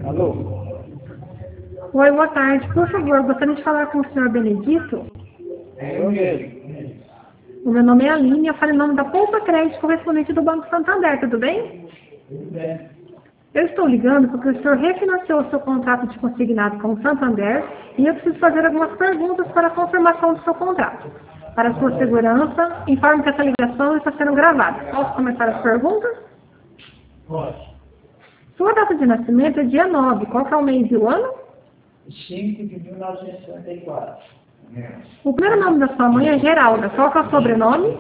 Alô? Oi, boa tarde. Por favor, gostaria de falar com o senhor Benedito. É eu mesmo. O meu nome é Aline, eu falo em nome da Poupa Crédito, correspondente do Banco Santander, tudo bem? Tudo bem. Eu estou ligando porque o senhor refinanciou o seu contrato de consignado com o Santander e eu preciso fazer algumas perguntas para a confirmação do seu contrato. Para a sua segurança, informe que essa ligação está sendo gravada. Posso começar as perguntas? Pode. Sua data de nascimento é dia 9. Qual que é o mês e o ano? 5 de 1954. O primeiro nome da sua mãe é Geralda. Qual que é o sobrenome?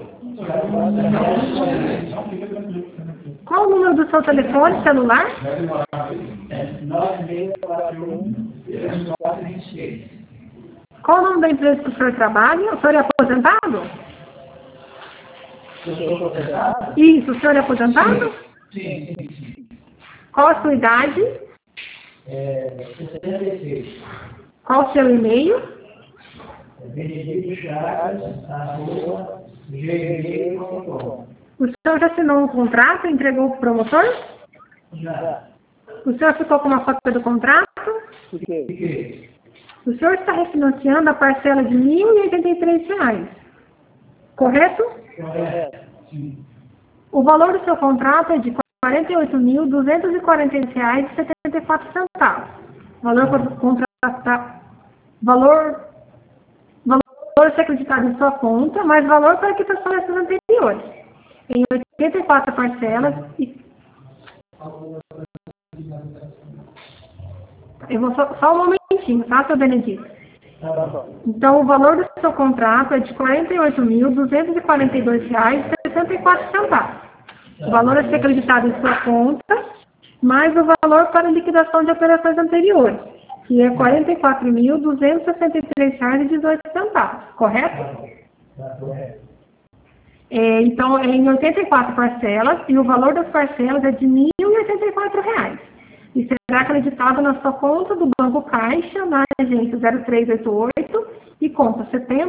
Qual o número do seu telefone celular? 9641-426. Qual o nome da empresa que o senhor trabalha? O senhor é aposentado? Eu sou proprietário? Isso, o senhor é aposentado? Sim. Qual a sua idade? 76. Qual o seu e-mail? Benedito Chagas, @gmail.com. O senhor já assinou um contrato e entregou para o promotor? Já. O senhor ficou com uma cópia do contrato? Fiquei. O senhor está refinanciando a parcela de R$ 1.083, correto? Correto. Sim. O valor do seu contrato é de R$ 48.246,74. Valor por contratar, valor a ser acreditado em sua conta, mais valor para a quitação das anteriores, em 84 parcelas. Eu vou só um momentinho, tá, seu Benedito? Tá bom. Então, o valor do seu contrato é de R$ 48.242,64. O valor a ser acreditado em sua conta, mais o valor para liquidação de operações anteriores, que é R$ 44.263,18, correto? Tá correto. Então, é em 84 parcelas, e o valor das parcelas é de R$ 1.084. E será acreditado na sua conta do Banco Caixa, na agência 0388, e conta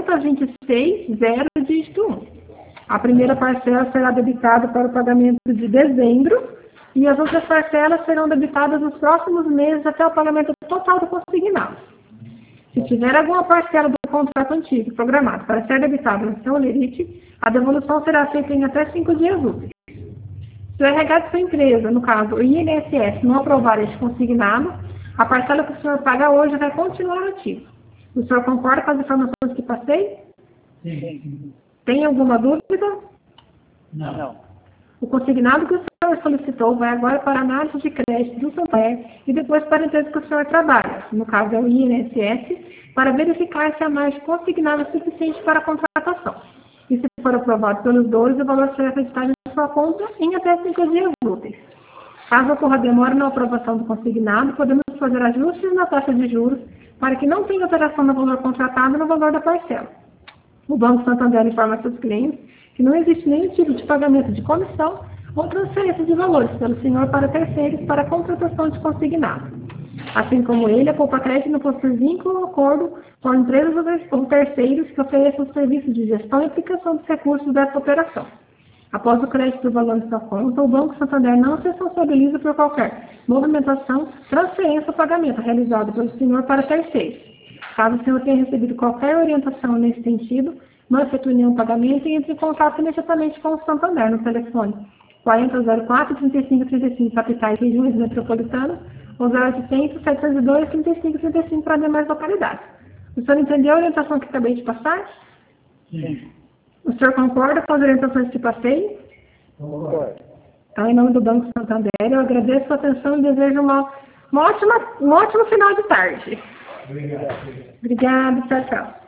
70260, dígito 1. A primeira parcela será debitada para o pagamento de dezembro, e as outras parcelas serão debitadas nos próximos meses até o pagamento total do consignado. Se tiver alguma parcela do contrato antigo programado para ser debitada no seu lerite, a devolução será feita em até 5 dias úteis. Se o RH de sua empresa, no caso o INSS, não aprovar este consignado, a parcela que o senhor paga hoje vai continuar ativa. O senhor concorda com as informações que passei? Sim. Tem alguma dúvida? Não. O consignado que o senhor solicitou vai agora para a análise de crédito do Santander e depois para a empresa que o senhor trabalha, no caso é o INSS, para verificar se a margem consignada é suficiente para a contratação. E se for aprovado pelos dois, o valor será acreditado em sua conta em até 5 dias úteis. Caso ocorra demora na aprovação do consignado, podemos fazer ajustes na taxa de juros para que não tenha alteração no valor contratado no valor da parcela. O Banco Santander informa seus clientes que não existe nenhum tipo de pagamento de comissão ou transferência de valores pelo senhor para terceiros para a contratação de consignado. Assim como ele, a Poupa Crédito não possui vínculo ou acordo com empresas ou terceiros que ofereçam serviços de gestão e aplicação dos recursos dessa operação. Após o crédito do valor de sua conta, o Banco Santander não se responsabiliza por qualquer movimentação, transferência ou pagamento realizado pelo senhor para terceiros. Caso o senhor tenha recebido qualquer orientação nesse sentido, não efetue nenhum pagamento e entre em contato imediatamente com o Santander no telefone 4004-3535 capitais e regiões metropolitanas ou 0800-702-3535 para demais localidades. O senhor entendeu a orientação que acabei de passar? Sim. O senhor concorda com as orientações que passei? Concordo. Então, em nome do Banco Santander, eu agradeço a sua atenção e desejo um ótimo final de tarde. Obrigado. Obrigada, tchau, tchau.